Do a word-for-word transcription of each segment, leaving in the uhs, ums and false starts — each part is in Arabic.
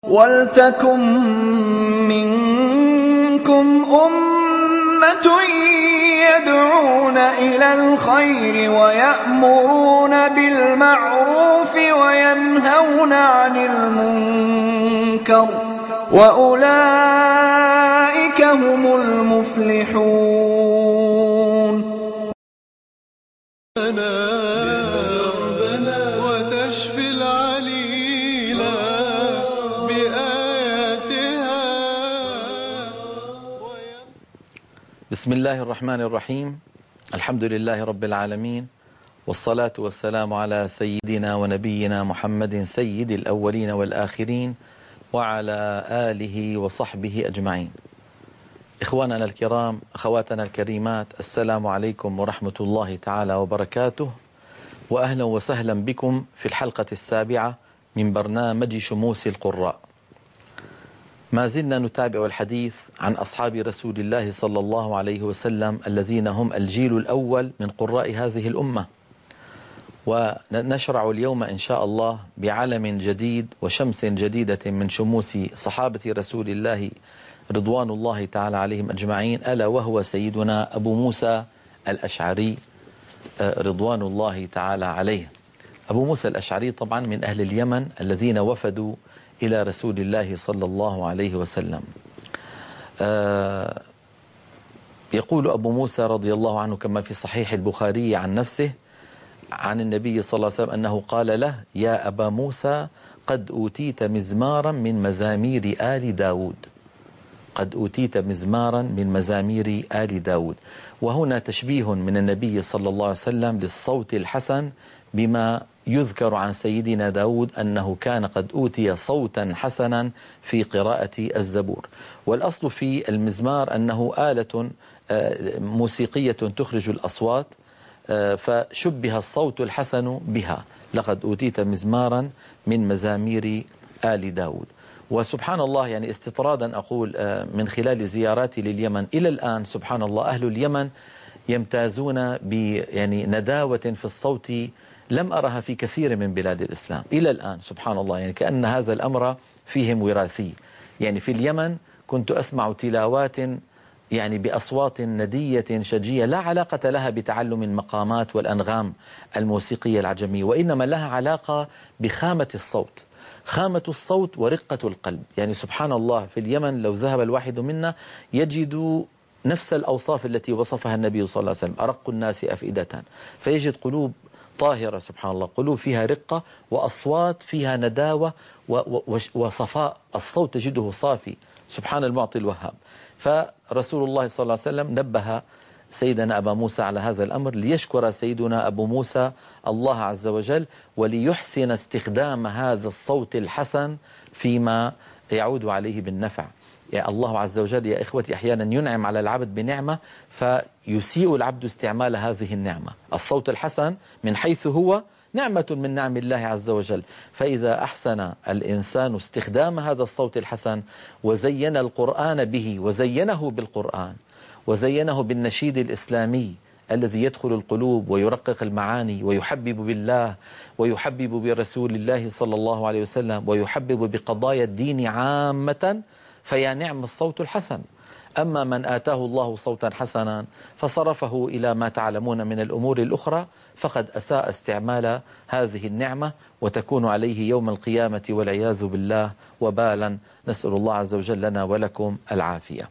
وَلْتَكُن مِّنكُمْ أُمَّةٌ يَدْعُونَ إِلَى الْخَيْرِ وَيَأْمُرُونَ بِالْمَعْرُوفِ وَيَنْهَوْنَ عَنِ الْمُنكَرِ ۚ وَأُولَٰئِكَ هُمُ الْمُفْلِحُونَ. وتشفي العليل بآياتها. بسم الله الرحمن الرحيم. الحمد لله رب العالمين، والصلاة والسلام على سيدنا ونبينا محمد سيد الأولين والآخرين، وعلى آله وصحبه أجمعين. إخواننا الكرام، أخواتنا الكريمات، السلام عليكم ورحمة الله تعالى وبركاته، وأهلا وسهلا بكم في الحلقة السابعة من برنامج شموس القراء. ما زلنا نتابع الحديث عن أصحاب رسول الله صلى الله عليه وسلم الذين هم الجيل الأول من قراء هذه الأمة، ونشرع اليوم إن شاء الله بعلم جديد وشمس جديدة من شموس صحابة رسول الله رضوان الله تعالى عليهم أجمعين، ألا وهو سيدنا أبو موسى الأشعري رضوان الله تعالى عليه. أبو موسى الأشعري طبعا من أهل اليمن الذين وفدوا إلى رسول الله صلى الله عليه وسلم. يقول أبو موسى رضي الله عنه كما في صحيح البخاري عن نفسه عن النبي صلى الله عليه وسلم أنه قال له: يا أبا موسى قد أوتيت مزمارا من مزامير آل داود. قد أوتيت مزمارا من مزامير آل داود. وهنا تشبيه من النبي صلى الله عليه وسلم للصوت الحسن بما يذكر عن سيدنا داود أنه كان قد أوتي صوتا حسنا في قراءة الزبور. والأصل في المزمار أنه آلة موسيقية تخرج الأصوات، فشبه الصوت الحسن بها. لقد أوتيت مزمارا من مزامير آل داود. وسبحان الله، يعني استطرادا أقول من خلال زياراتي لليمن إلى الآن، سبحان الله، أهل اليمن يمتازون ب يعني نداوة في الصوت لم أرها في كثير من بلاد الإسلام إلى الآن، سبحان الله. يعني كأن هذا الأمر فيهم وراثي. يعني في اليمن كنت أسمع تلاوات يعني بأصوات ندية شجية لا علاقة لها بتعلم المقامات والأنغام الموسيقية العجمية، وإنما لها علاقة بخامة الصوت، خامة الصوت ورقة القلب. يعني سبحان الله، في اليمن لو ذهب الواحد منا يجد نفس الأوصاف التي وصفها النبي صلى الله عليه وسلم: أرق الناس أفئدة. فيجد قلوب طاهرة، سبحان الله، قلوب فيها رقة وأصوات فيها نداوة وصفاء. الصوت تجده صافي، سبحان المعطي الوهاب. فرسول الله صلى الله عليه وسلم نبه سيدنا أبا موسى على هذا الأمر ليشكر سيدنا أبو موسى الله عز وجل، وليحسن استخدام هذا الصوت الحسن فيما يعود عليه بالنفع. يا الله عز وجل يا إخوتي أحيانا ينعم على العبد بنعمة فيسيء العبد استعمال هذه النعمة. الصوت الحسن من حيث هو نعمة من نعم الله عز وجل، فإذا أحسن الإنسان استخدام هذا الصوت الحسن وزين القرآن به وزينه بالقرآن وزينه بالنشيد الإسلامي الذي يدخل القلوب ويرقق المعاني ويحبب بالله ويحبب برسول الله صلى الله عليه وسلم ويحبب بقضايا الدين عامة، فيا نعم الصوت الحسن. أما من آتاه الله صوتا حسنا فصرفه إلى ما تعلمون من الأمور الأخرى فقد أساء استعمال هذه النعمة، وتكون عليه يوم القيامة والعياذ بالله وبالا. نسأل الله عز وجل لنا ولكم العافية.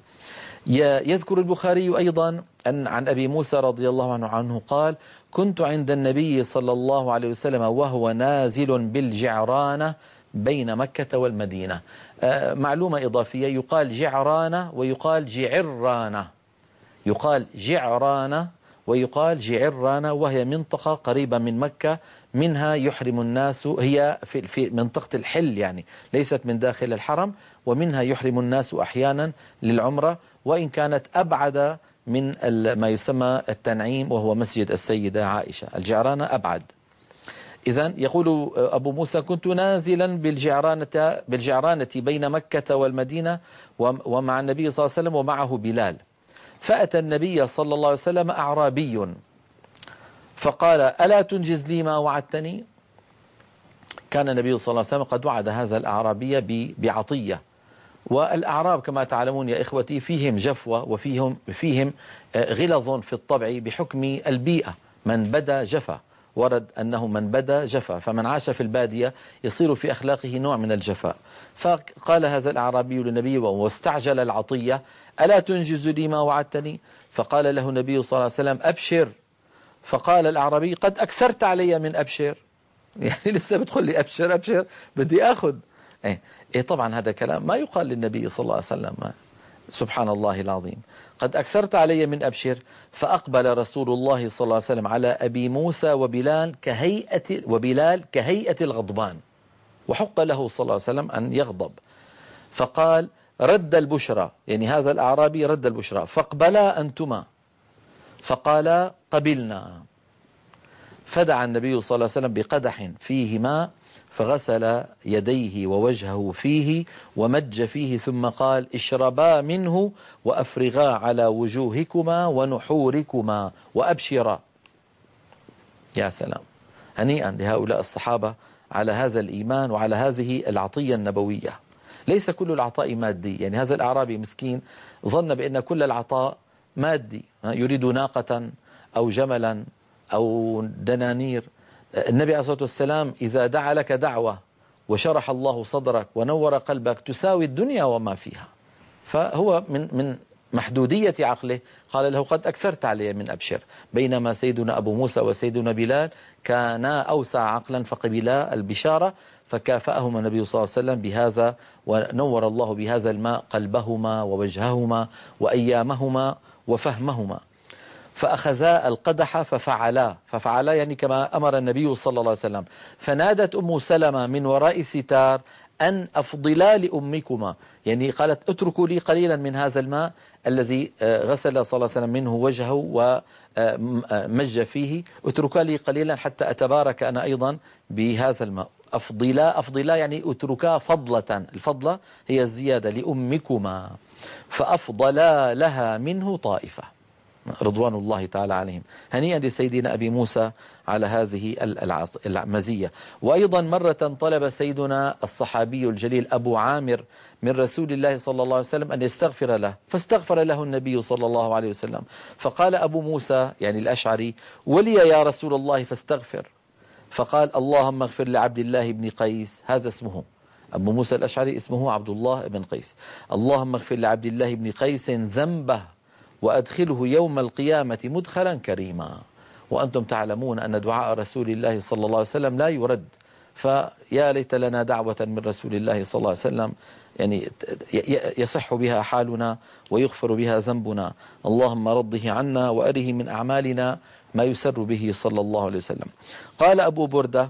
يذكر البخاري أيضا أن عن أبي موسى رضي الله عنه, عنه قال: كنت عند النبي صلى الله عليه وسلم وهو نازل بالجعرانة بين مكة والمدينة. آه معلومة إضافية: يقال جعرانة ويقال جعرانة. يقال جعرانة ويقال جعرانة، وهي منطقة قريبة من مكة، منها يحرم الناس، هي في, في منطقة الحل، يعني ليست من داخل الحرم، ومنها يحرم الناس أحيانا للعمرة، وإن كانت أبعد من ما يسمى التنعيم وهو مسجد السيدة عائشة. الجعرانة أبعد. إذن يقول أبو موسى: كنت نازلا بالجعرانة, بالجعرانة بين مكة والمدينة ومع النبي صلى الله عليه وسلم ومعه بلال، فأتى النبي صلى الله عليه وسلم أعرابي فقال: ألا تنجز لي ما وعدتني؟ كان النبي صلى الله عليه وسلم قد وعد هذا الأعرابي بعطية، والأعراب كما تعلمون يا إخوتي فيهم جفوة وفيهم فيهم غلظ في الطبع بحكم البيئة، من بدا جفا، ورد أنه من بدا جفا، فمن عاش في البادية يصير في أخلاقه نوع من الجفاء. فقال هذا الأعرابي للنبي واستعجل العطية: ألا تنجز لي ما وعدتني؟ فقال له النبي صلى الله عليه وسلم: أبشر. فقال الأعرابي: قد أكثرت علي من أبشر، يعني لسه بتقول لي أبشر أبشر، بدي أخذ. إيه, إيه طبعا هذا كلام ما يقال للنبي صلى الله عليه وسلم، سبحان الله العظيم، قد أكثرت علي من أبشر. فأقبل رسول الله صلى الله عليه وسلم على أبي موسى وبلال كهيئة وبلال كهيئة الغضبان، وحق له صلى الله عليه وسلم أن يغضب. فقال: رد البشرى، يعني هذا الأعرابي رد البشرى، فاقبلا أنتما. فقال: قبلنا. فدعا النبي صلى الله عليه وسلم بقدح فيه ماء فغسل يديه ووجهه فيه ومج فيه، ثم قال: اشربا منه وأفرغا على وجوهكما ونحوركما وأبشرا. يا سلام، هنيئا لهؤلاء الصحابة على هذا الإيمان وعلى هذه العطية النبوية. ليس كل العطاء مادي، يعني هذا الأعرابي مسكين ظن بأن كل العطاء مادي، يريد ناقة أو جملا أو دنانير. النبي عليه الصلاة والسلام إذا دعا لك دعوة وشرح الله صدرك ونور قلبك تساوي الدنيا وما فيها. فهو من من محدودية عقله قال له: قد أكثرت علي من أبشر. بينما سيدنا أبو موسى وسيدنا بلال كانا أوسع عقلا فقبلا البشارة، فكافأهما النبي صلى الله عليه وسلم بهذا، ونور الله بهذا الماء قلبهما ووجههما وأيامهما وفهمهما. فأخذا القدح ففعلا ففعلا يعني كما أمر النبي صلى الله عليه وسلم. فنادت أم سلمة من وراء ستار: أن أفضلا لأمكما، يعني قالت: اتركوا لي قليلا من هذا الماء الذي غسل صلى الله عليه وسلم منه وجهه ومج فيه، اتركا لي قليلا حتى أتبارك أنا أيضا بهذا الماء. أفضلا أفضلا يعني اتركا فضلة، الفضلة هي الزيادة لأمكما. فأفضلا لها منه طائفة رضوان الله تعالى عليهم. هنيئا لسيدنا أبي موسى على هذه المزية. وأيضا مرة طلب سيدنا الصحابي الجليل أبو عامر من رسول الله صلى الله عليه وسلم أن يستغفر له، فاستغفر له النبي صلى الله عليه وسلم. فقال أبو موسى يعني الأشعري: ولي يا رسول الله فاستغفر. فقال: اللهم اغفر لعبد الله بن قيس، هذا اسمه أبو موسى الأشعري اسمه عبد الله بن قيس، اللهم اغفر لعبد الله بن قيس ذنبه وأدخله يوم القيامة مدخلا كريما. وأنتم تعلمون أن دعاء رسول الله صلى الله عليه وسلم لا يرد، فيا ليت لنا دعوة من رسول الله صلى الله عليه وسلم يعني يصح بها حالنا ويغفر بها ذنبنا. اللهم رضه عنا وأره من أعمالنا ما يسر به صلى الله عليه وسلم. قال أبو بردة: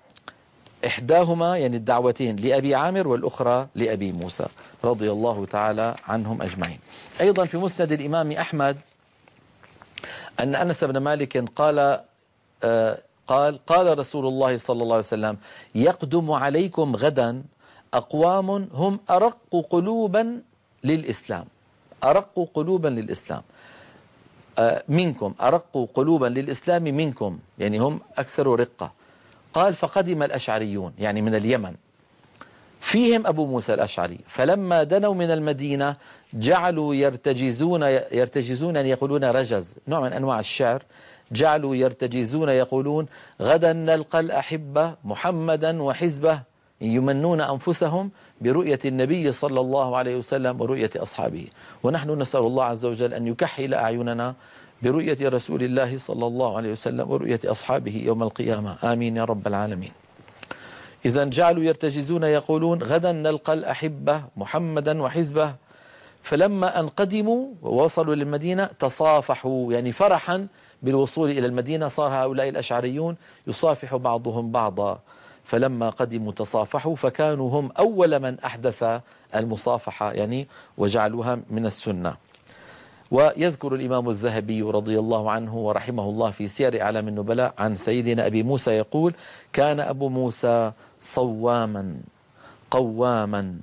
إحداهما يعني الدعوتين لأبي عامر والأخرى لأبي موسى رضي الله تعالى عنهم أجمعين. أيضا في مسند الإمام أحمد أن أنس بن مالك قال آه قال قال رسول الله صلى الله عليه وسلم: يقدم عليكم غدا أقوام هم أرق قلوبا للإسلام، أرق قلوبا للإسلام آه منكم، أرق قلوبا للإسلام منكم، يعني هم أكثر رقة. قال: فقدم الأشعريون يعني من اليمن، فيهم أبو موسى الأشعري، فلما دنوا من المدينة جعلوا يرتجزون يرتجزون أن يقولون رجز، نوع من أنواع الشعر، جعلوا يرتجزون يقولون: غدا نلقى الأحبة محمدا وحزبه، يمنون أنفسهم برؤية النبي صلى الله عليه وسلم ورؤية أصحابه. ونحن نسأل الله عز وجل أن يكحل أعيننا برؤية رسول الله صلى الله عليه وسلم ورؤية أصحابه يوم القيامة، آمين يا رب العالمين. إذا جعلوا يرتجزون يقولون: غدا نلقى الأحبة محمدا وحزبه. فلما أن قدموا ووصلوا للمدينة تصافحوا، يعني فرحا بالوصول إلى المدينة صار هؤلاء الأشعريون يصافح بعضهم بعضا. فلما قدموا تصافحوا، فكانوا هم أول من أحدث المصافحة يعني وجعلوها من السنة. ويذكر الإمام الذهبي رضي الله عنه ورحمه الله في سير أعلام النبلاء عن سيدنا أبي موسى يقول: كان أبو موسى صواما قواما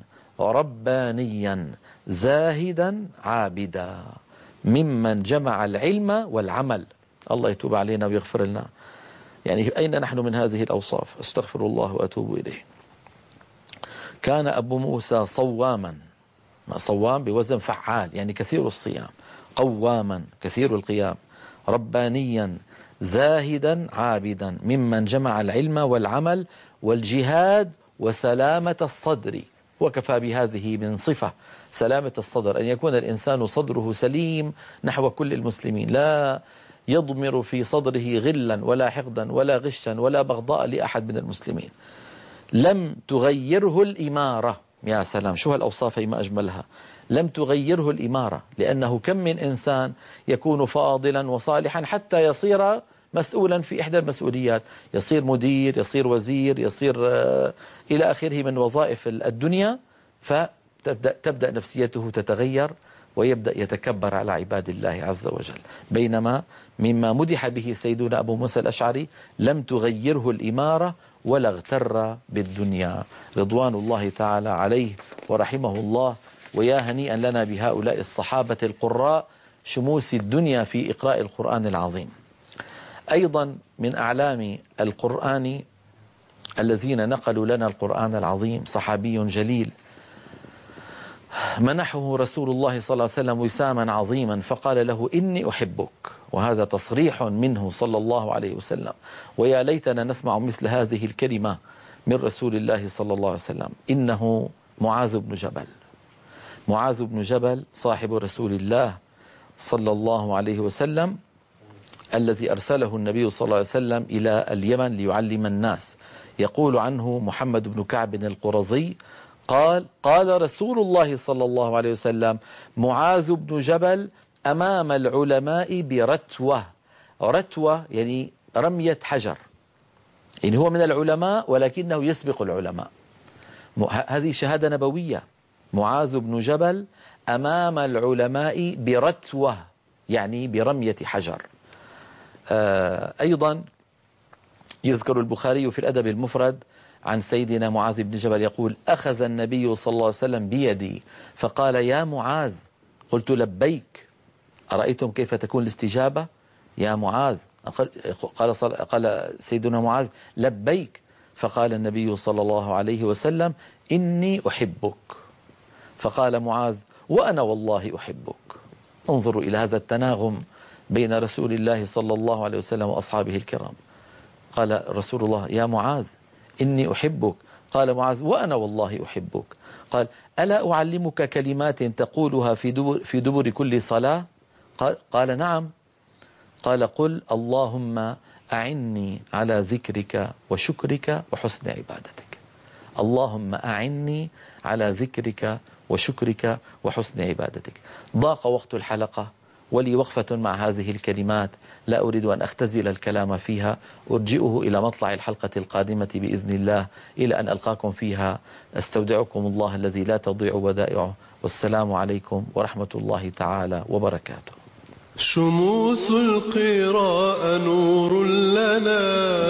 ربانيا زاهدا عابدا ممن جمع العلم والعمل. الله يتوب علينا ويغفر لنا. يعني أين نحن من هذه الأوصاف؟ أستغفر الله وأتوب إليه. كان أبو موسى صواما، صوام بوزن فعال، يعني كثير الصيام، قواما كثير القيام، ربانيا زاهدا عابدا، ممن جمع العلم والعمل والجهاد وسلامة الصدر. وكفى بهذه من صفة سلامة الصدر، أن يكون الإنسان صدره سليم نحو كل المسلمين، لا يضمر في صدره غلا ولا حقدا ولا غشا ولا بغضاء لأحد من المسلمين. لم تغيره الإمارة، يا سلام شو هالأوصاف ما أجملها، لم تغيره الإمارة، لأنه كم من إنسان يكون فاضلا وصالحا حتى يصير مسؤولا في إحدى المسؤوليات، يصير مدير، يصير وزير، يصير إلى آخره من وظائف الدنيا، فتبدأ تبدأ نفسيته تتغير ويبدأ يتكبر على عباد الله عز وجل. بينما مما مدح به سيدنا أبو موسى الأشعري لم تغيره الإمارة ولا اغتر بالدنيا، رضوان الله تعالى عليه ورحمه الله. ويا هنيئا لنا بهؤلاء الصحابة القراء شموس الدنيا في إقراء القرآن العظيم. أيضا من أعلام القرآن الذين نقلوا لنا القرآن العظيم صحابي جليل منحه رسول الله صلى الله عليه وسلم وساما عظيما فقال له إني أحبك، وهذا تصريح منه صلى الله عليه وسلم. ويا ليتنا نسمع مثل هذه الكلمة من رسول الله صلى الله عليه وسلم. إنه معاذ بن جبل، معاذ بن جبل صاحب رسول الله صلى الله عليه وسلم الذي أرسله النبي صلى الله عليه وسلم إلى اليمن ليعلم الناس. يقول عنه محمد بن كعب القرظي قال قال رسول الله صلى الله عليه وسلم معاذ بن جبل أمام العلماء برتوة. رتوة يعني رمية حجر، يعني هو من العلماء ولكنه يسبق العلماء. هذه شهادة نبوية. معاذ بن جبل أمام العلماء برتوة يعني برمية حجر. أيضا يذكر البخاري في الأدب المفرد عن سيدنا معاذ بن جبل يقول أخذ النبي صلى الله عليه وسلم بيدي فقال يا معاذ، قلت لبيك، أرأيتم كيف تكون الاستجابة يا معاذ؟ قال, قال سيدنا معاذ لبيك، فقال النبي صلى الله عليه وسلم إني أحبك، فقال معاذ وأنا والله أحبك. انظروا إلى هذا التناغم بين رسول الله صلى الله عليه وسلم وأصحابه الكرام. قال رسول الله يا معاذ إني أحبك، قال معاذ وأنا والله أحبك. قال ألا أعلمك كلمات تقولها في دبر, في دبر كل صلاة؟ قال, قال نعم. قال قل اللهم أعني على ذكرك وشكرك وحسن عبادتك. اللهم أعني على ذكرك وشكرك وحسن عبادتك. ضاق وقت الحلقة ولي وقفة مع هذه الكلمات لا أريد أن أختزل الكلام فيها، أرجئه إلى مطلع الحلقة القادمة بإذن الله، إلى أن ألقاكم فيها. أستودعكم الله الذي لا تضيع ودائعه، والسلام عليكم ورحمة الله تعالى وبركاته. شموس القراء نور لنا